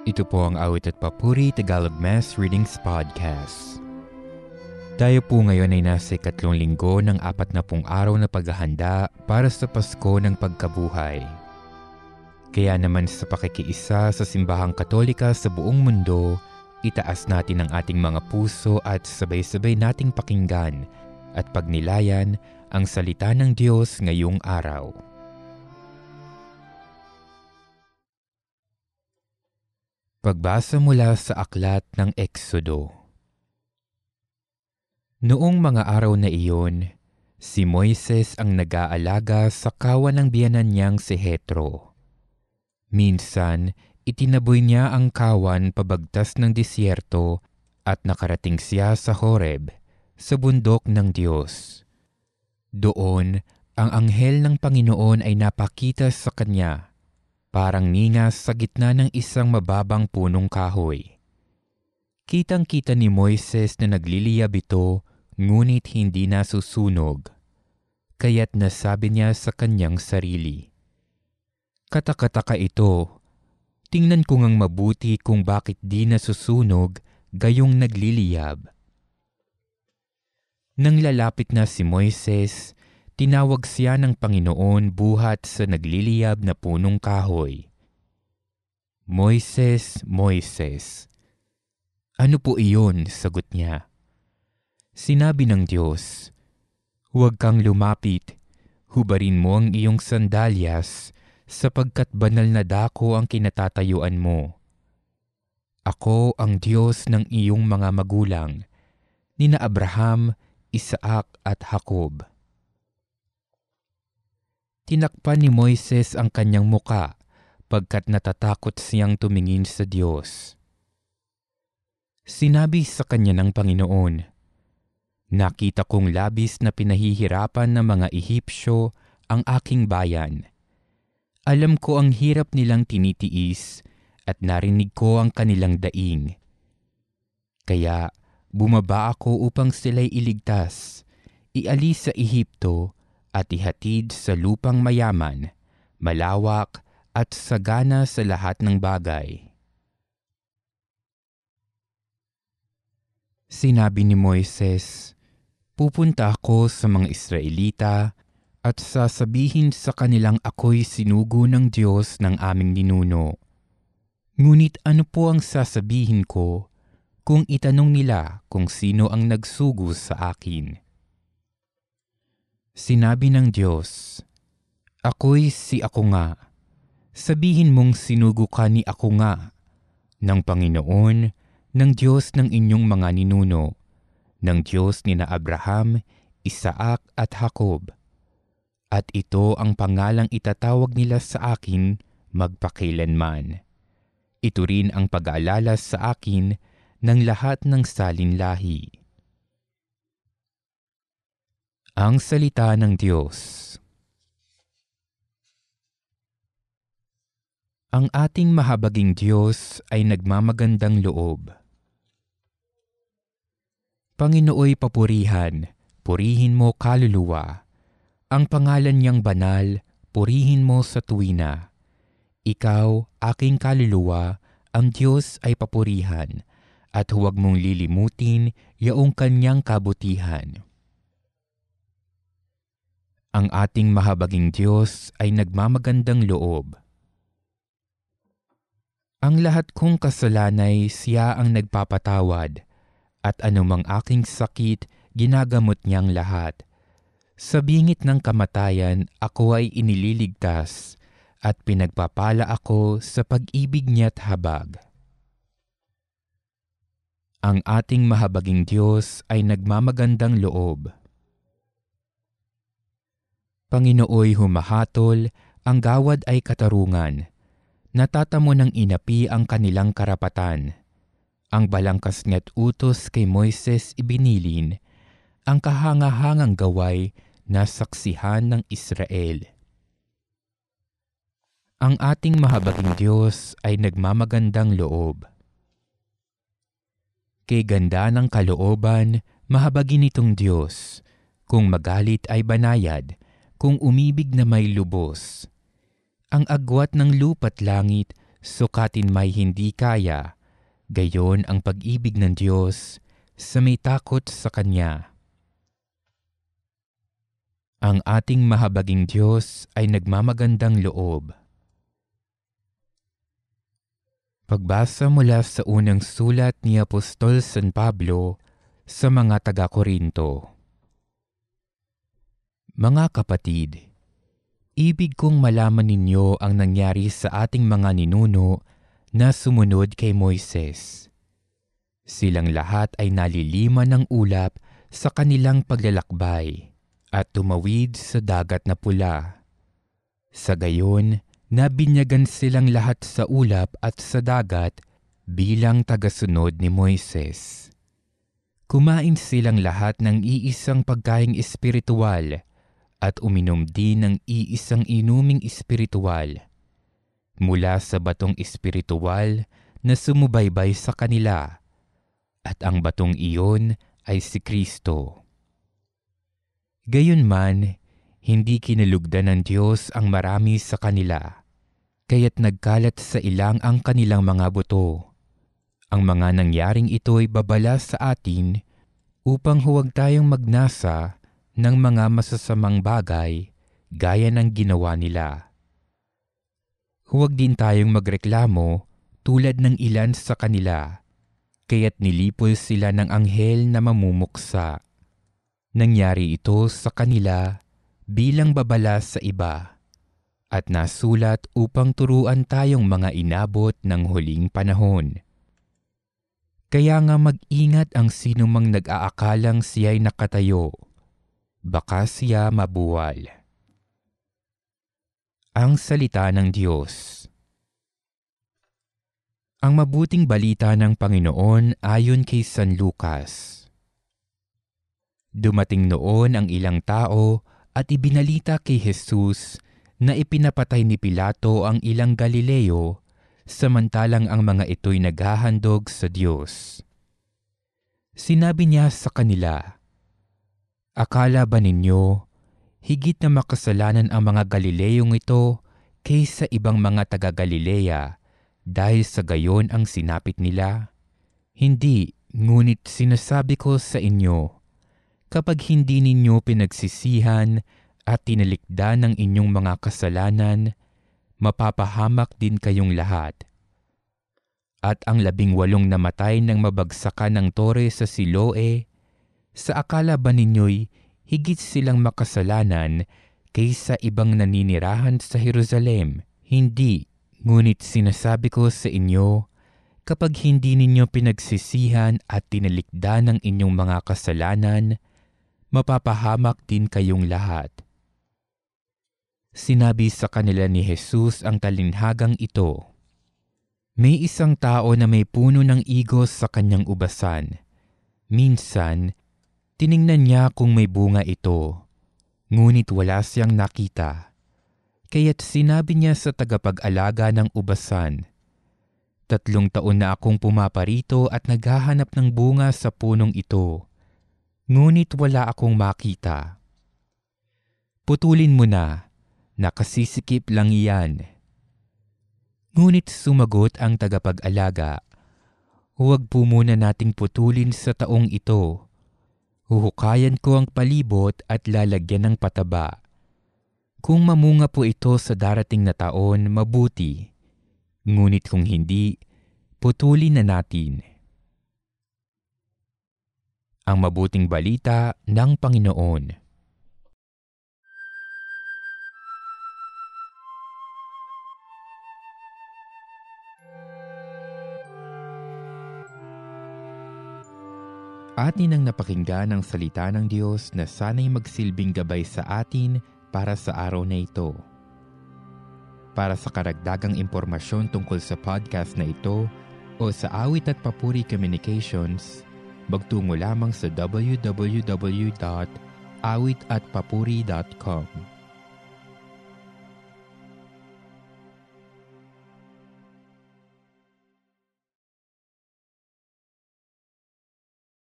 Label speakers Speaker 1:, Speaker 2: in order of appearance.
Speaker 1: Ito po ang Awit at Papuri Tagalog Mass Readings Podcast. Tayo po ngayon ay nasa 3 linggo ng 40 araw na paghahanda para sa Pasko ng Pagkabuhay. Kaya naman sa pakikiisa sa Simbahang Katolika sa buong mundo, itaas natin ang ating mga puso at sabay-sabay nating pakinggan at pagnilayan ang salita ng Diyos ngayong araw. Pagbasa mula sa aklat ng Eksodo. Noong mga araw na iyon, si Moises ang nag-aalaga sa kawan ng biyenan niyang si Jethro. Minsan, itinaboy niya ang kawan pabagtas ng disyerto at nakarating siya sa Horeb, sa bundok ng Diyos. Doon, ang anghel ng Panginoon ay napakita sa kanya, parang ningas sa gitna ng isang mababang punong kahoy. Kitang-kita ni Moises na nagliliyab ito, ngunit hindi nasusunog. Kaya't nasabi niya sa kanyang sarili, "Katakataka ito, tingnan ko ngang mabuti kung bakit di nasusunog gayong nagliliyab." Nang lalapit na si Moises, tinawag siya ng Panginoon buhat sa nagliliyab na punong kahoy. "Moises, Moises." "Ano po iyon?" sagot niya. Sinabi ng Diyos, "Huwag kang lumapit, hubarin mo ang iyong sandalyas, sapagkat banal na dako ang kinatatayuan mo. Ako ang Diyos ng iyong mga magulang, nina Abraham, Isaac at Jacob." Tinakpan ni Moises ang kanyang muka pagkat natatakot siyang tumingin sa Diyos. Sinabi sa kanya ng Panginoon, "Nakita kong labis na pinahihirapan ng mga Ehipsyo ang aking bayan. Alam ko ang hirap nilang tinitiis at narinig ko ang kanilang daing. Kaya bumaba ako upang sila'y iligtas, ialis sa Ehipto at ihatid sa lupang mayaman, malawak at sagana sa lahat ng bagay." Sinabi ni Moises, "Pupunta ako sa mga Israelita at sasabihin sa kanilang ako'y sinugo ng Diyos ng aming ninuno. Ngunit ano po ang sasabihin ko kung itanong nila kung sino ang nagsugo sa akin?" Sinabi ng Diyos, "Ako'y si Ako nga. Sabihin mong sinugo ka ni Ako nga, ng Panginoon, ng Diyos ng inyong mga ninuno, ng Diyos ni na Abraham, Isaac at Jacob. At ito ang pangalang itatawag nila sa akin magpakailanman. Ito rin ang pag-aalala sa akin ng lahat ng salinlahi." Ang salita ng Diyos. Ang ating mahabaging Diyos ay nagmamagandang loob. Panginooy papurihan, purihin mo kaluluwa. Ang pangalan niyang banal, purihin mo sa tuwina. Ikaw, aking kaluluwa, ang Diyos ay papurihan, at huwag mong lilimutin yaong kanyang kabutihan. Ang ating mahabaging Diyos ay nagmamagandang loob. Ang lahat kong kasalanay siya ang nagpapatawad, at anumang aking sakit ginagamot niyang lahat. Sa bingit ng kamatayan ako ay inililigtas, at pinagpapala ako sa pag-ibig niya't habag. Ang ating mahabaging Diyos ay nagmamagandang loob. Panginooy humahatol, ang gawad ay katarungan. Natatamo ng inapi ang kanilang karapatan. Ang balangkas niya't utos kay Moises ibinilin, ang kahangahangang gaway na saksihan ng Israel. Ang ating mahabaging Diyos ay nagmamagandang loob. Kay ganda ng kalooban, mahabagin nitong Diyos. Kung magalit ay banayad, kung umibig na may lubos. Ang agwat ng lupa't langit sukatin may hindi kaya, gayon ang pag-ibig ng Diyos sa may takot sa Kanya. Ang ating mahabaging Diyos ay nagmamagandang loob. Pagbasa mula sa unang sulat ni Apostol San Pablo sa mga taga-Korinto. Mga kapatid, ibig kong malaman ninyo ang nangyari sa ating mga ninuno na sumunod kay Moises. Silang lahat ay naliliman ng ulap sa kanilang paglalakbay at tumawid sa dagat na pula. Sa gayon, nabinyagan silang lahat sa ulap at sa dagat bilang tagasunod ni Moises. Kumain silang lahat ng iisang pagkaing espiritual at uminom din ng iisang inuming espiritual mula sa batong espiritual na sumubaybay sa kanila, at ang batong iyon ay si Kristo. Gayunman, hindi kinalugdan ng Diyos ang marami sa kanila, kaya't nagkalat sa ilang ang kanilang mga buto. Ang mga nangyaring ito'y babala sa atin upang huwag tayong magnasa ng mga masasamang bagay gaya ng ginawa nila. Huwag din tayong magreklamo tulad ng ilan sa kanila, kaya't nilipol sila ng anghel na mamumuksa. Nangyari ito sa kanila bilang babala sa iba, at nasulat upang turuan tayong mga inabot ng huling panahon. Kaya nga mag-ingat ang sinumang nag-aakalang siya'y nakatayo, baka siya mabuwal. Ang salita ng Diyos. Ang mabuting balita ng Panginoon ayon kay San Lucas. Dumating noon ang ilang tao at ibinalita kay Jesus na ipinapatay ni Pilato ang ilang Galileo, samantalang ang mga ito'y naghahandog sa Diyos. Sinabi niya sa kanila, "Akala ba ninyo, higit na makasalanan ang mga Galileyong ito kaysa ibang mga taga-Galilea dahil sa gayon ang sinapit nila? Hindi, ngunit sinasabi ko sa inyo, kapag hindi ninyo pinagsisihan at tinalikdan ng inyong mga kasalanan, mapapahamak din kayong lahat. At ang 18 namatay nang mabagsakan ng tore sa Siloe, sa akala ba ninyo'y higit silang makasalanan kaysa ibang naninirahan sa Jerusalem? Hindi, ngunit sinasabi ko sa inyo, kapag hindi ninyo pinagsisihan at tinalikdan ng inyong mga kasalanan, mapapahamak din kayong lahat." Sinabi sa kanila ni Jesus ang talinhagang ito. May isang tao na may puno ng igos sa kanyang ubasan. Minsan, tiningnan niya kung may bunga ito, ngunit wala siyang nakita. Kaya't sinabi niya sa tagapag-alaga ng ubasan, 3 taon na akong pumaparito at naghahanap ng bunga sa punong ito, ngunit wala akong makita. Putulin mo na, nakasisikip lang iyan. Ngunit sumagot ang tagapag-alaga, huwag po muna nating putulin sa taong ito. Huhukayan ko ang palibot at lalagyan ng pataba. Kung mamunga po ito sa darating na taon, mabuti. Ngunit kung hindi, putulin na natin. Ang mabuting balita ng Panginoon. Atin ang napakinggan ang salita ng Diyos na sana'y magsilbing gabay sa atin para sa araw na ito. Para sa karagdagang impormasyon tungkol sa podcast na ito o sa Awit at Papuri Communications, magtungo lamang sa www.awitatpapuri.com.